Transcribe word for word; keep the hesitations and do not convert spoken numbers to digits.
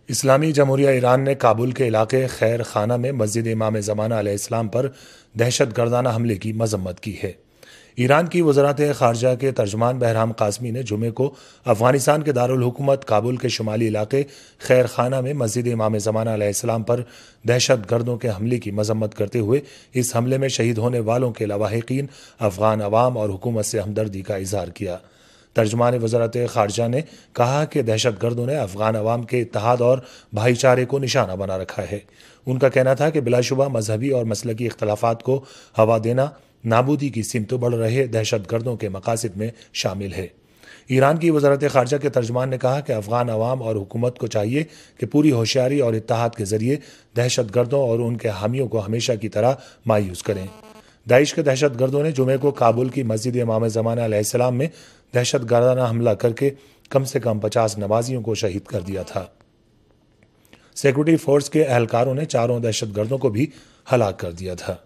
اسلامی جمہوریہ ایران نے کابل کے علاقے خیر خانہ میں مسجد امام زمانہ علیہ السلام پر دہشت گردانہ حملے کی مذمت کی ہے۔ ایران کی وزارت خارجہ کے ترجمان بہرام قاسمی نے جمعے کو افغانستان کے دارالحکومت کابل کے شمالی علاقے خیر خانہ میں مسجد امام زمانہ علیہ السلام پر دہشت گردوں کے حملے کی مذمت کرتے ہوئے اس حملے میں شہید ہونے والوں کے لواحقین، افغان عوام اور حکومت سے ہمدردی کا اظہار کیا۔ ترجمان وزارت خارجہ نے کہا کہ دہشت گردوں نے افغان عوام کے اتحاد اور بھائی چارے کو نشانہ بنا رکھا ہے۔ ان کا کہنا تھا کہ بلا شبہ مذہبی اور مسلکی اختلافات کو ہوا دینا نابودی کی سمت بڑھ رہے دہشت گردوں کے مقاصد میں شامل ہے۔ ایران کی وزارت خارجہ کے ترجمان نے کہا کہ افغان عوام اور حکومت کو چاہیے کہ پوری ہوشیاری اور اتحاد کے ذریعے دہشت گردوں اور ان کے حامیوں کو ہمیشہ کی طرح مایوس کریں۔ داعش کے دہشت گردوں نے جمعے کو کابل کی مسجد امام زمانہ علیہ السلام میں دہشت گردانہ حملہ کر کے کم سے کم پچاس نمازیوں کو شہید کر دیا تھا۔ سیکورٹی فورس کے اہلکاروں نے چاروں دہشت گردوں کو بھی ہلاک کر دیا تھا۔